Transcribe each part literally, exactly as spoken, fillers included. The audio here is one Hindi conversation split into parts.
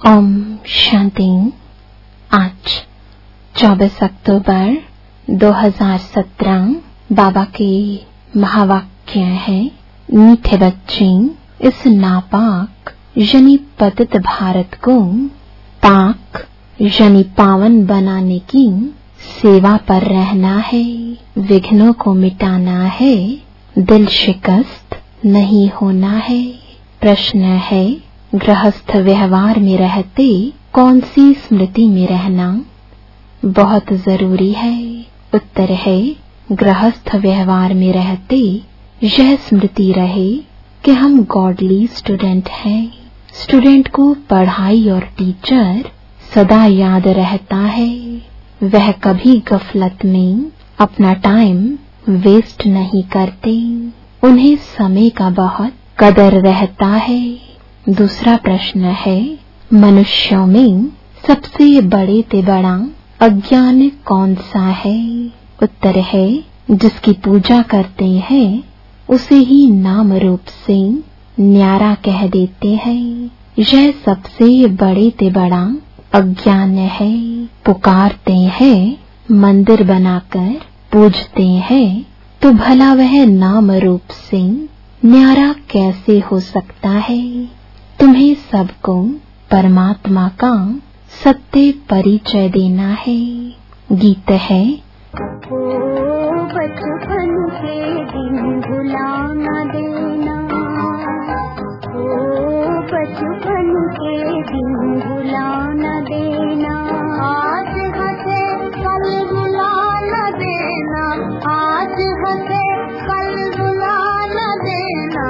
ओम शांति। आज चौबीस अक्टूबर दो हज़ार सत्रह बाबा के महावाक्य है, मीठे बच्चे, इस नापाक यानी पतित भारत को पाक यानी पावन बनाने की सेवा पर रहना है, विघ्नों को मिटाना है, दिल शिकस्त नहीं होना है। प्रश्न है, गृहस्थ व्यवहार में रहते कौन सी स्मृति में रहना बहुत जरूरी है? उत्तर है, गृहस्थ व्यवहार में रहते यह स्मृति रहे कि हम गॉडली स्टूडेंट हैं। स्टूडेंट को पढ़ाई और टीचर सदा याद रहता है। वह कभी गफलत में अपना टाइम वेस्ट नहीं करते, उन्हें समय का बहुत कदर रहता है। दूसरा प्रश्न है, मनुष्यों में सबसे बड़े ते बड़ा अज्ञान कौन सा है? उत्तर है, जिसकी पूजा करते हैं उसे ही नाम रूप से न्यारा कह देते हैं। यह सबसे बड़े ते बड़ा अज्ञान है। पुकारते हैं, मंदिर बनाकर पूजते हैं, तो भला वह नाम रूप से न्यारा कैसे हो सकता है? तुम्हें सबको परमात्मा का सत्य परिचय देना है। गीत है, ओ बचपन के दिन भुला न देना, ओ बचपन के दिन भुला न देना, आज हंसे कल भुला न देना, आज हंसे कल भुला न देना,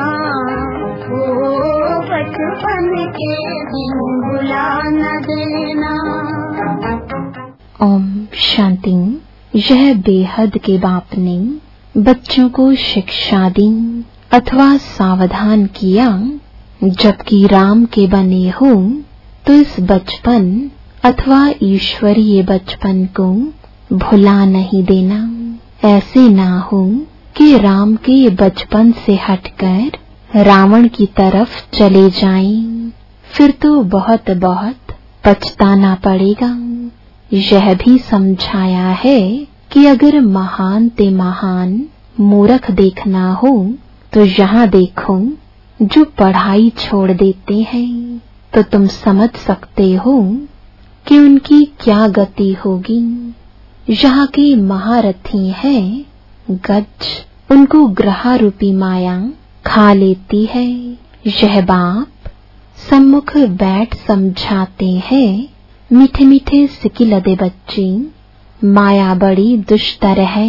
ओ बचपन के दिन भुला न देना। ओम शांति। यह बेहद के बाप ने बच्चों को शिक्षा दी अथवा सावधान किया, जबकि राम के बने हो तो इस बचपन अथवा ईश्वरीय बचपन को भुला नहीं देना। ऐसे ना हो कि राम के बचपन से हटकर रावण की तरफ चले जाएं, फिर तो बहुत बहुत पछताना पड़ेगा। यह भी समझाया है कि अगर महान ते महान मूर्ख देखना हो तो यहाँ देखो जो पढ़ाई छोड़ देते हैं, तो तुम समझ सकते हो कि उनकी क्या गति होगी। यहाँ के महारथी हैं गज, उनको ग्रह रूपी माया खा लेती है। यह बाप सम्मुख बैठ समझाते हैं, मीठे मीठे सिकिलदे बच्चे, माया बड़ी दुष्टर है।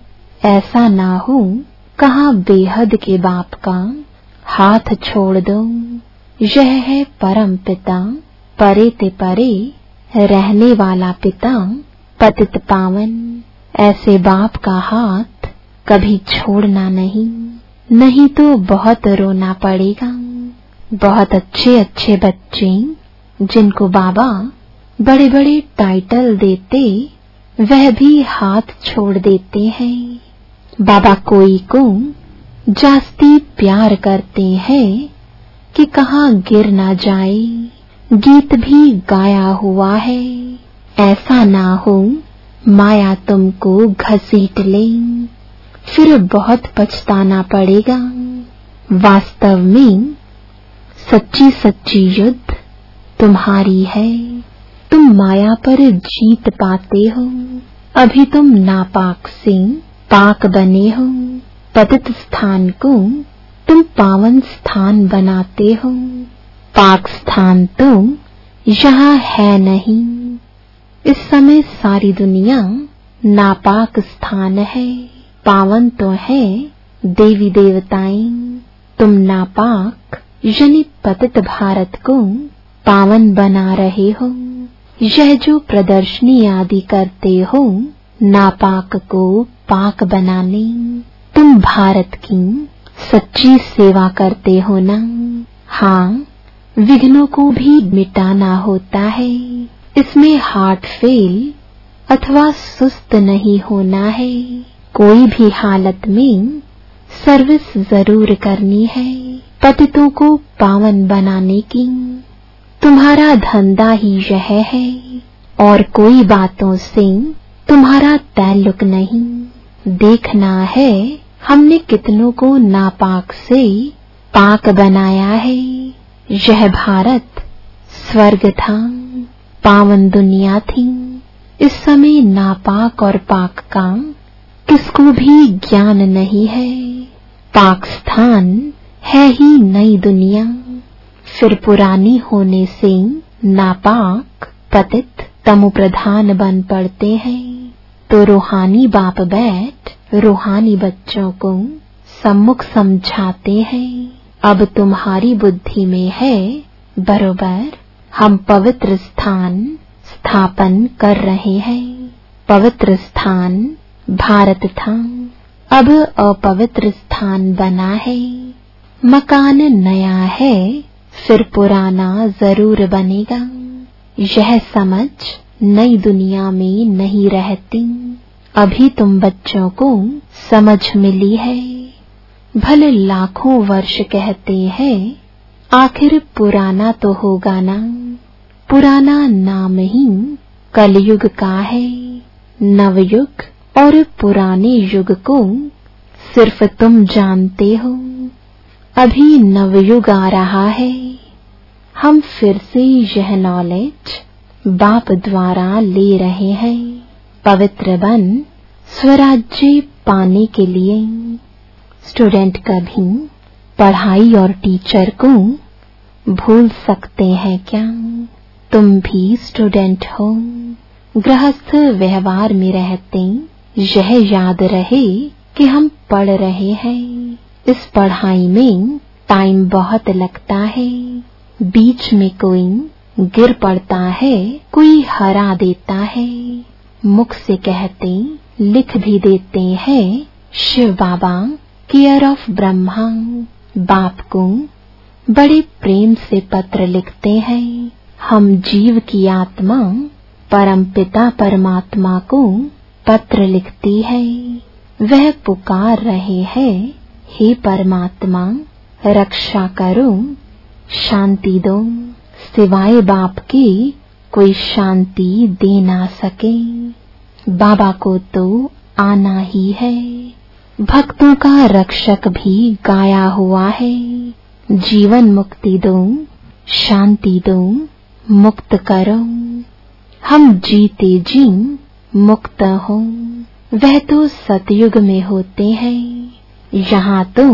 ऐसा ना हो कहाँ बेहद के बाप का हाथ छोड़ दो। यह है परम पिता, परे ते परे रहने वाला पिता, पतित पावन। ऐसे बाप का हाथ कभी छोड़ना नहीं, नहीं तो बहुत रोना पड़ेगा। बहुत अच्छे अच्छे बच्चे जिनको बाबा बड़े बड़े टाइटल देते, वह भी हाथ छोड़ देते हैं। बाबा कोई को जास्ती प्यार करते हैं कि कहाँ गिर ना जाए। गीत भी गाया हुआ है, ऐसा ना हो माया तुमको घसीट ले, फिर बहुत पछताना पड़ेगा। वास्तव में सच्ची सच्ची युद्ध तुम्हारी है। तुम माया पर जीत पाते हो। अभी तुम नापाक से पाक बने हो। पतित स्थान को तुम पावन स्थान बनाते हो। पाक स्थान तो यहाँ है नहीं। इस समय सारी दुनिया नापाक स्थान है, पावन तो है देवी देवताएं। तुम नापाक यानी पतित भारत को पावन बना रहे हो। यह जो प्रदर्शनी आदि करते हो नापाक को पाक बनाने, तुम भारत की सच्ची सेवा करते हो ना। हाँ, विघ्नों को भी मिटाना होता है। इसमें हार्ट फेल अथवा सुस्त नहीं होना है। कोई भी हालत में सर्विस जरूर करनी है, पतितों को पावन बनाने की। तुम्हारा धंधा ही यह है और कोई बातों से तुम्हारा ताल्लुक नहीं। देखना है हमने कितनों को नापाक से पाक बनाया है। यह भारत स्वर्ग था, पावन दुनिया थी। इस समय नापाक और पाक का किसको भी ज्ञान नहीं है। पाक स्थान है ही नई दुनिया। फिर पुरानी होने से नापाक पतित तमो प्रधान बन पड़ते हैं। तो रूहानी बाप बैठ रूहानी बच्चों को सम्मुख समझाते हैं। अब तुम्हारी बुद्धि में है बरोबर, हम पवित्र स्थान स्थापन कर रहे हैं। पवित्र स्थान भारत था, अब अपवित्र स्थान बना है। मकान नया है, फिर पुराना जरूर बनेगा। यह समझ नई दुनिया में नहीं रहती। अभी तुम बच्चों को समझ मिली है। भले लाखों वर्ष कहते हैं, आखिर पुराना तो होगा ना। पुराना नाम ही कलयुग का है। नवयुग और पुराने युग को सिर्फ तुम जानते हो। अभी नवयुग आ रहा है। हम फिर से यह नॉलेज बाप द्वारा ले रहे हैं। पवित्र बन स्वराज्य पाने के लिए। स्टूडेंट कभी पढ़ाई और टीचर को भूल सकते हैं क्या? तुम भी स्टूडेंट हो। गृहस्थ व्यवहार में रहते यह याद रहे कि हम पढ़ रहे हैं। इस पढ़ाई में टाइम बहुत लगता है। बीच में कोई गिर पड़ता है, कोई हरा देता है। मुख से कहते लिख भी देते हैं। शिव बाबा केयर ऑफ ब्रह्मा बाप को बड़े प्रेम से पत्र लिखते हैं। हम जीव की आत्मा परमपिता परमात्मा को पत्र लिखती है। वह पुकार रहे हैं, हे परमात्मा रक्षा करो, शांति दो। सिवाय बाप के कोई शांति दे ना सके। बाबा को तो आना ही है। भक्तों का रक्षक भी गाया हुआ है। जीवन मुक्ति दो, शांति दो, मुक्त करो। हम जीते जी मुक्त हो। वह तो सतयुग में होते हैं। यहाँ तो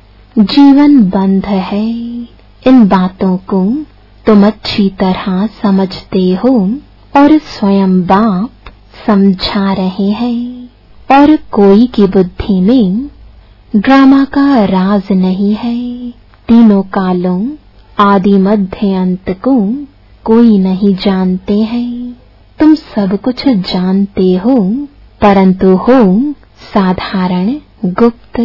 जीवन बंध है। इन बातों को तुम अच्छी तरह समझते हो और स्वयं बाप समझा रहे हैं। और कोई की बुद्धि में ड्रामा का राज नहीं है। तीनों कालों आदि मध्य अंत को कोई नहीं जानते हैं। तुम सब कुछ जानते हो, परंतु हो साधारण गुप्त।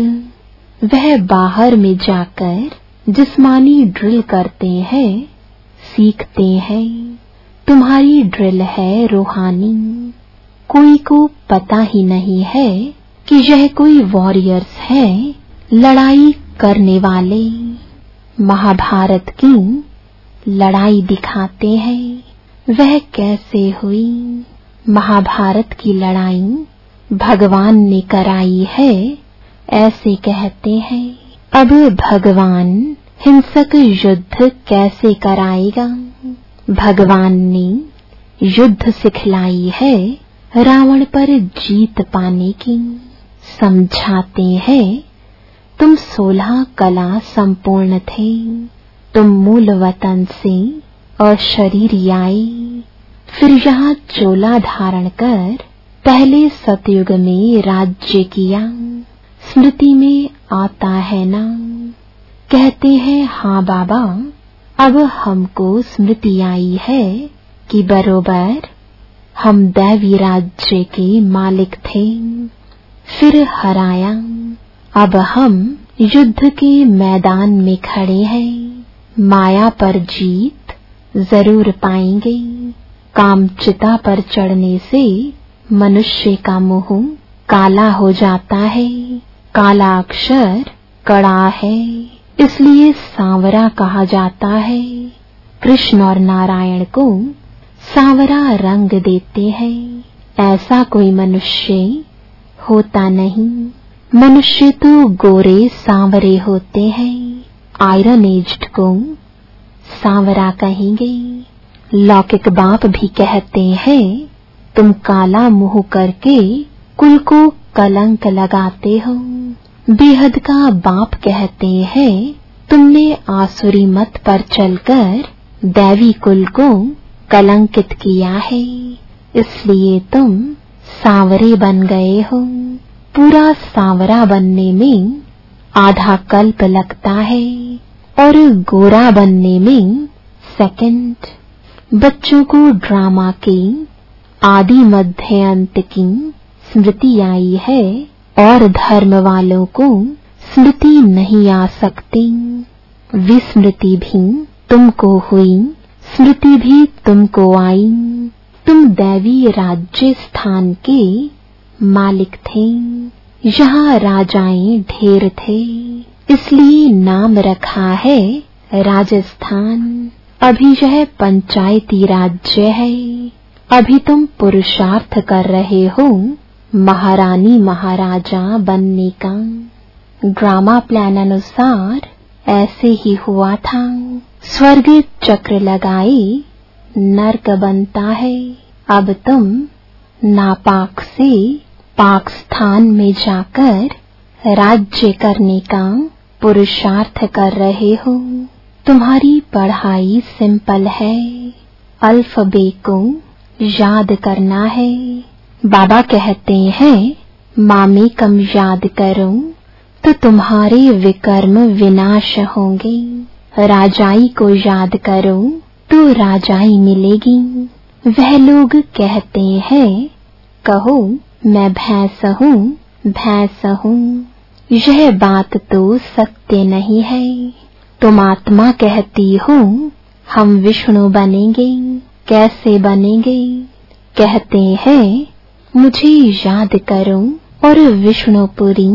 वह बाहर में जाकर जिस्मानी ड्रिल करते हैं, सीखते हैं। तुम्हारी ड्रिल है रूहानी। कोई को पता ही नहीं है कि यह कोई वॉरियर्स है, लड़ाई करने वाले। महाभारत की लड़ाई दिखाते हैं, वह कैसे हुई। महाभारत की लड़ाई भगवान ने कराई है, ऐसे कहते हैं। अब भगवान हिंसक युद्ध कैसे कराएगा? भगवान ने युद्ध सिखलाई है रावण पर जीत पाने की। समझाते हैं, तुम सोलह कला संपूर्ण थे। तुम मूल वतन से अशरीरी आए, फिर यहाँ चोला धारण कर पहले सतयुग में राज्य किया। स्मृति में आता है ना? कहते हैं, हाँ बाबा, अब हमको स्मृति आई है कि बरोबर हम दैवी राज्य के मालिक थे, फिर हराया। अब हम युद्ध के मैदान में खड़े हैं। माया पर जीत जरूर पाएंगे। कामचिता पर चढ़ने से मनुष्य का मुंह काला हो जाता है। काला अक्षर कड़ा है, इसलिए सांवरा कहा जाता है। कृष्ण और नारायण को सांवरा रंग देते हैं। ऐसा कोई मनुष्य होता नहीं। मनुष्य तो गोरे सांवरे होते हैं। आयरन एज्ड को सांवरा कहेंगे। लौकिक बाप भी कहते हैं तुम काला मुंह करके कुल को कलंक लगाते हो। बेहद का बाप कहते हैं तुमने आसुरी मत पर चलकर दैवी कुल को कलंकित किया है, इसलिए तुम सांवरे बन गए हो। पूरा सांवरा बनने में आधा कल्प लगता है और गोरा बनने में सेकंड। बच्चों को ड्रामा की आदि मध्य अंत की स्मृति आई है और धर्म वालों को स्मृति नहीं आ सकती। विस्मृति भी तुमको हुई, स्मृति भी तुमको आई। तुम दैवी राज्य स्थान के मालिक थे। यहाँ राजाएं ढेर थे, इसलिए नाम रखा है राजस्थान। अभी यह पंचायती राज्य है। अभी तुम पुरुषार्थ कर रहे हो महारानी महाराजा बनने का। ड्रामा प्लान अनुसार ऐसे ही हुआ था। स्वर्ग चक्र लगाए नरक बनता है। अब तुम नापाक से पाक स्थान में जाकर राज्य करने का पुरुषार्थ कर रहे हो। तुम्हारी पढ़ाई सिंपल है। अल्फबे को याद करना है। बाबा कहते हैं मामी कम याद करो तो तुम्हारे विकर्म विनाश होंगे। राजाई को याद करो तो राजाई मिलेगी। वह लोग कहते हैं कहो मैं भैंस हूँ भैंस हूँ। यह बात तो सत्य नहीं है। तुम आत्मा कहती हो हम विष्णु बनेंगे। कैसे बनेंगे? कहते हैं मुझे याद करो और विष्णुपुरी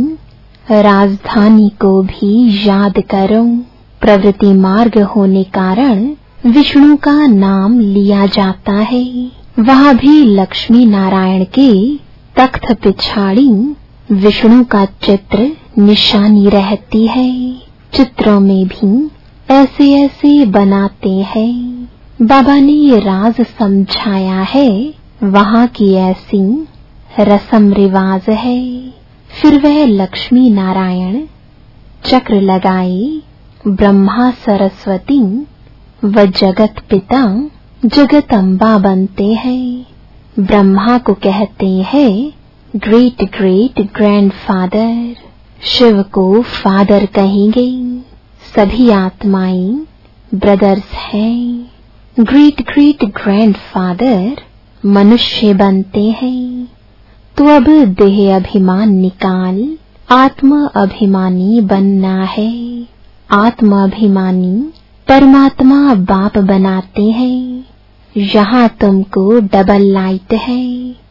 राजधानी को भी याद करो। प्रवृत्ति मार्ग होने कारण विष्णु का नाम लिया जाता है। वहाँ भी लक्ष्मी नारायण के तख्त पिछाड़ी विष्णु का चित्र निशानी रहती है। चित्रों में भी ऐसे ऐसे बनाते हैं। बाबा ने राज समझाया है, वहाँ की ऐसी रस्म रिवाज है। फिर वह लक्ष्मी नारायण चक्र लगाए ब्रह्मा सरस्वती व जगत पिता जगत अम्बा बनते हैं। ब्रह्मा को कहते हैं ग्रेट ग्रेट ग्रैंडफादर। शिव को फादर कहेंगे। सभी आत्माएं ब्रदर्स हैं। ग्रेट ग्रेट ग्रैंडफादर मनुष्य बनते हैं। तो अब देह अभिमान निकाल आत्म अभिमानी बनना है। आत्म अभिमानी परमात्मा बाप बनाते हैं। यहाँ तुमको डबल लाइट है,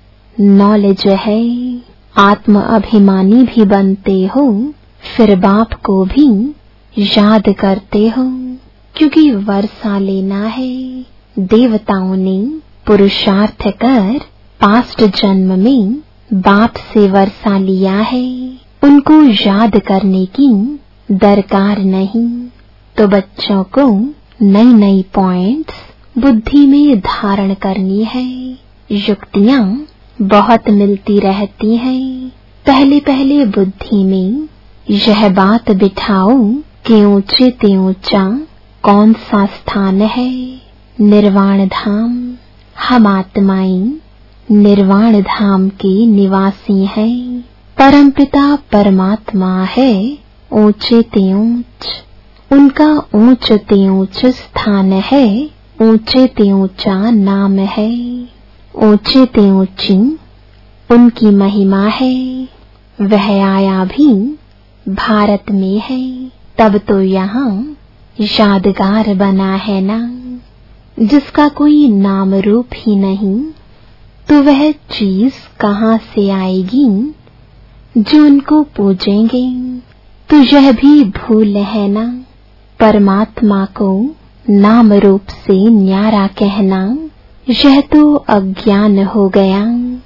नॉलेज है। आत्म अभिमानी भी बनते हो, फिर बाप को भी याद करते हो, क्योंकि वर्षा लेना है। देवताओं ने पुरुषार्थ कर पास्ट जन्म में बाप से वर्षा लिया है। उनको याद करने की दरकार नहीं। तो बच्चों को नई नई पॉइंट्स बुद्धि में धारण करनी है। युक्तियाँ बहुत मिलती रहती हैं। पहले पहले बुद्धि में यह बात बिठाओ कि ऊंचे ते ऊंचा कौन सा स्थान है। निर्वाण धाम। हम आत्माएं निर्वाण धाम के निवासी हैं। परमपिता परमात्मा है ऊंचे ते ऊंच। उनका ऊंच ते ऊंच स्थान है। ऊंचे ते ऊंचा नाम है। ऊंचे ते ऊंची उनकी महिमा है। वह आया भी भारत में है, तब तो यहाँ यादगार बना है ना। जिसका कोई नाम रूप ही नहीं, तो वह चीज कहाँ से आएगी जो उनको पूजेंगे। तो यह भी भूल है ना। परमात्मा को नाम रूप से न्यारा कहना यह तो अज्ञान हो गया।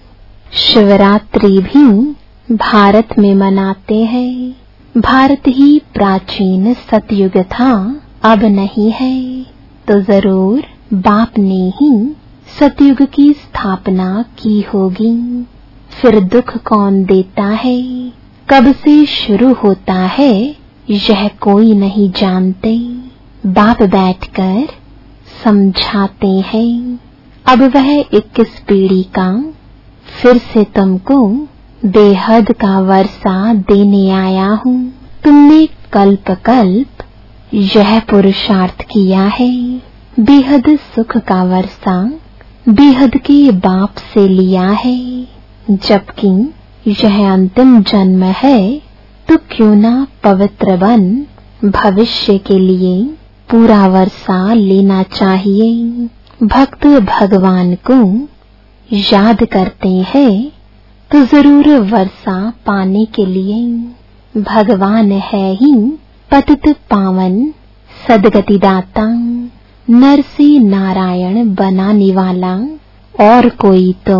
शिवरात्रि भी भारत में मनाते हैं। भारत ही प्राचीन सतयुग था, अब नहीं है, तो जरूर बाप ने ही सतयुग की स्थापना की होगी। फिर दुख कौन देता है, कब से शुरू होता है, यह कोई नहीं जानते। बाप बैठकर समझाते हैं। अब वह इक्कीस पीढ़ी का फिर से तुमको बेहद का वर्षा देने आया हूँ। तुमने कल्प कल्प यह पुरुषार्थ किया है, बेहद सुख का वर्षा बेहद के बाप से लिया है। जबकि यह अंतिम जन्म है, तो क्यों ना पवित्र बन भविष्य के लिए पूरा वर्षा लेना चाहिए। भक्त भगवान को याद करते हैं तो जरूर वर्षा पाने के लिए। भगवान है ही पतित पावन सदगति दाता, नर से नारायण बनाने वाला और कोई तो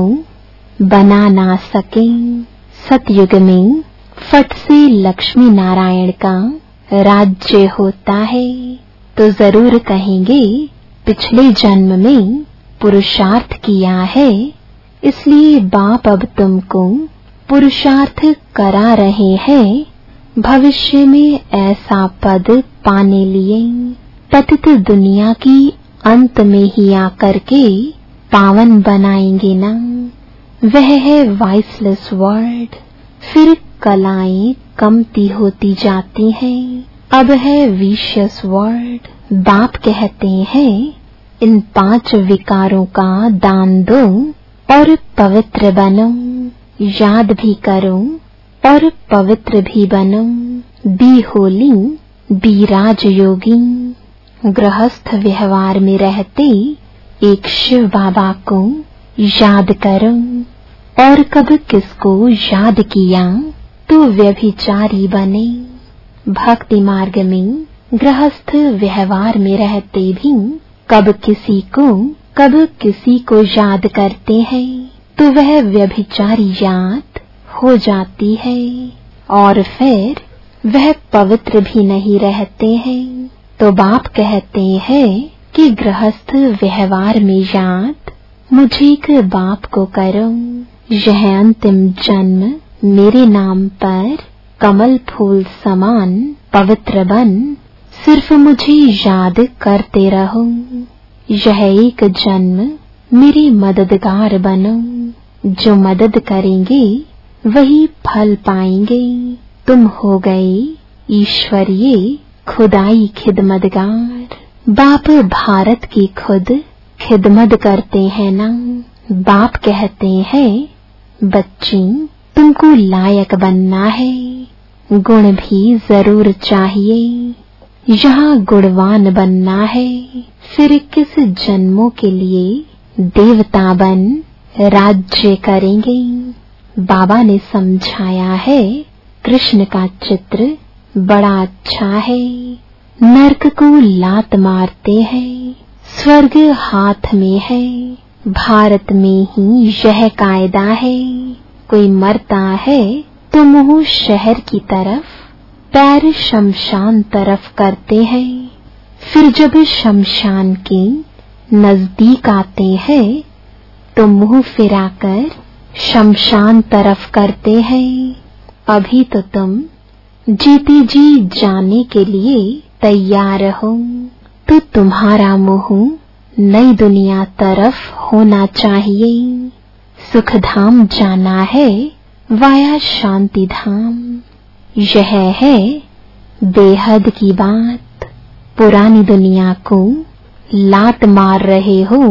बना ना सके। सतयुग में फट से लक्ष्मी नारायण का राज्य होता है, तो जरूर कहेंगे पिछले जन्म में पुरुषार्थ किया है, इसलिए बाप अब तुमको पुरुषार्थ करा रहे हैं भविष्य में ऐसा पद पाने लिए। पतित दुनिया की अंत में ही आकर के पावन बनाएंगे ना, वह है वाइसलेस वर्ल्ड। फिर कलाएं कमती होती जाती हैं, अब है विशियस वर्ल्ड। बाप कहते हैं इन पांच विकारों का दान दो और पवित्र बनो। याद भी करो और पवित्र भी बनो। Be holy, be Rajyogi. गृहस्थ व्यवहार में रहते एक शिव बाबा को याद करो, और कब किसको याद किया तो व्यभिचारी बने। भक्ति मार्ग में गृहस्थ व्यवहार में रहते भी कब किसी को कब किसी को याद करते हैं तो वह व्यभिचारी याद हो जाती है, और फिर वह पवित्र भी नहीं रहते हैं। तो बाप कहते हैं कि गृहस्थ व्यवहार में याद मुझे एक बाप को करो। यह अंतिम जन्म मेरे नाम पर कमल फूल समान पवित्र बन सिर्फ मुझे याद करते रहो। यह एक जन्म मेरे मददगार बनो। जो मदद करेंगे वही फल पाएंगे। तुम हो गए ईश्वरीय खुदाई खिदमतगार। बाप भारत की खुद खिदमत करते हैं ना। बाप कहते हैं बच्ची तुमको लायक बनना है, गुण भी जरूर चाहिए। यहाँ गुणवान बनना है, फिर किस जन्मों के लिए देवता बन राज्य करेंगे। बाबा ने समझाया है कृष्ण का चित्र बड़ा अच्छा है। नरक को लात मारते हैं, स्वर्ग हाथ में है। भारत में ही यह कायदा है, कोई मरता है तो मुंह शहर की तरफ, पैर शमशान तरफ करते हैं। फिर जब शमशान के नजदीक आते हैं तो मुंह फिराकर शमशान तरफ करते हैं। अभी तो तुम जीते जी जाने के लिए तैयार हो, तो तुम्हारा मुंह नई दुनिया तरफ होना चाहिए। सुख धाम जाना है वाया शांति धाम। यह है बेहद की बात। पुरानी दुनिया को लात मार रहे हो,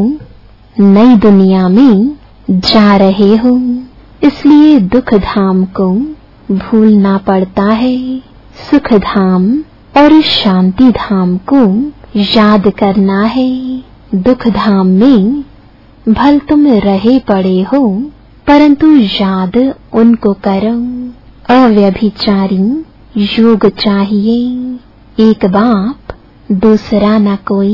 नई दुनिया में जा रहे हो, इसलिए दुख धाम को भूलना पड़ता है। सुख धाम और शांति धाम को याद करना है। दुख धाम में भल तुम रहे पड़े हो, परंतु याद उनको करो। अव्यभिचारी योग चाहिए। एक बाप दूसरा न कोई।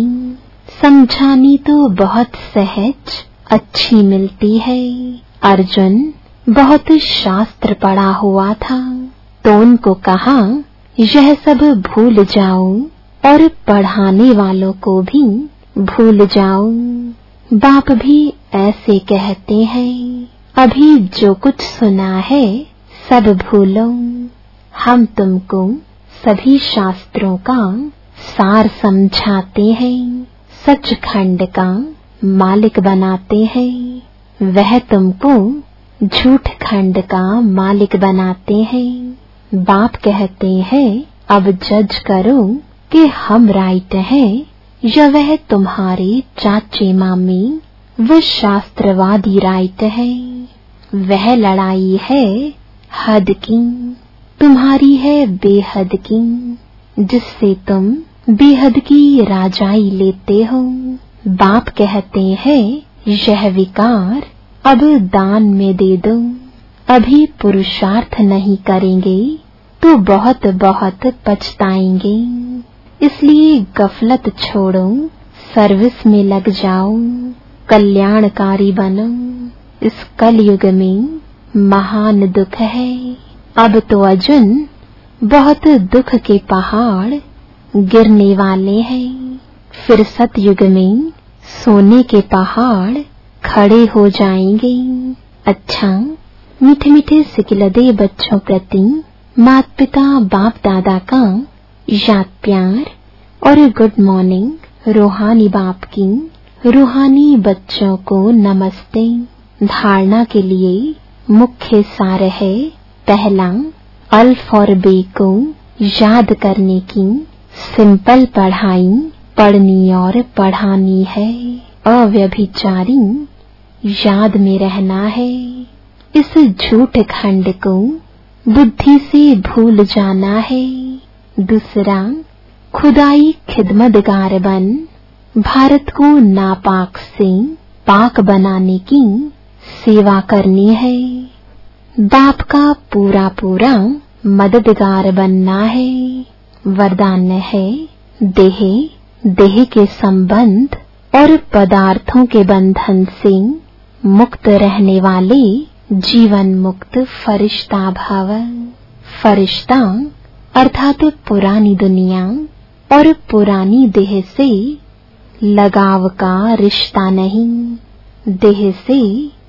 समझानी तो बहुत सहज अच्छी मिलती है। अर्जुन बहुत शास्त्र पढ़ा हुआ था तो उनको कहा यह सब भूल जाओ और पढ़ाने वालों को भी भूल जाओ। बाप भी ऐसे कहते हैं, अभी जो कुछ सुना है सब भूलो। हम तुमको सभी शास्त्रों का सार समझाते हैं, सचखंड का मालिक बनाते हैं। वह तुमको झूठ खंड का मालिक बनाते हैं। बाप कहते हैं अब जज करो कि हम राइट हैं या वह तुम्हारे चाचे मामी वो शास्त्रवादी राइट है। वह लड़ाई है हद की, तुम्हारी है बेहद की, जिससे तुम बेहद की राजाई लेते हो। बाप कहते हैं यह विकार अब दान में दे दो। अभी पुरुषार्थ नहीं करेंगे तो बहुत बहुत पछताएंगे। इसलिए गफलत छोड़ो, सर्विस में लग जाओ, कल्याणकारी बनो। इस कलयुग में महान दुख है। अब तो अर्जुन बहुत दुख के पहाड़ गिरने वाले हैं। फिर सतयुग में सोने के पहाड़ खड़े हो जाएंगे। अच्छा, मीठे मीठे सिकिलदे बच्चों प्रति माता पिता बाप दादा का याद प्यार और गुड मॉर्निंग। रूहानी बाप की रूहानी बच्चों को नमस्ते। धारणा के लिए मुख्य सार है, पहला, अल्फ और बे को याद करने की सिंपल पढ़ाई पढ़नी और पढ़ानी है। अव्यभिचारी याद में रहना है। इस झूठ खंड को बुद्धि से भूल जाना है। दूसरा, खुदाई खिदमतगार बन भारत को नापाक से पाक बनाने की सेवा करनी है। बाप का पूरा पूरा मददगार बनना है। वरदान है, देह देह के संबंध और पदार्थों के बंधन से मुक्त रहने वाले जीवन मुक्त फरिश्ता भाव। फरिश्ता अर्थात पुरानी दुनिया और पुरानी देह से लगाव का रिश्ता नहीं। देह से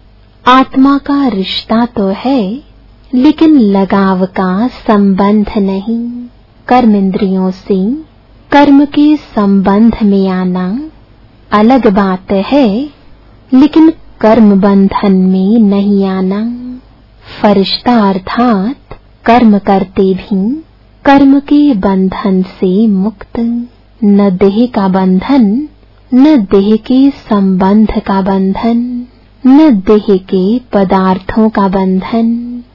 आत्मा का रिश्ता तो है, लेकिन लगाव का संबंध नहीं। कर्म इंद्रियों से कर्म के संबंध में आना अलग बात है, लेकिन कर्म बंधन में नहीं आना। फरिश्ता अर्थात कर्म करते भी कर्म के बंधन से मुक्त। न देह का बंधन, न देह के संबंध का बंधन, न देह के पदार्थों का बंधन।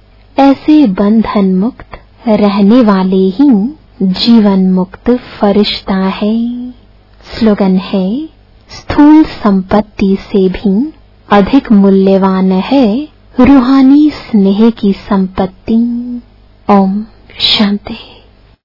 ऐसे बंधन मुक्त रहने वाले ही जीवन मुक्त फरिश्ता है। स्लोगन है, स्थूल संपत्ति से भी अधिक मूल्यवान है रूहानी स्नेह की संपत्ति। ओम शांति।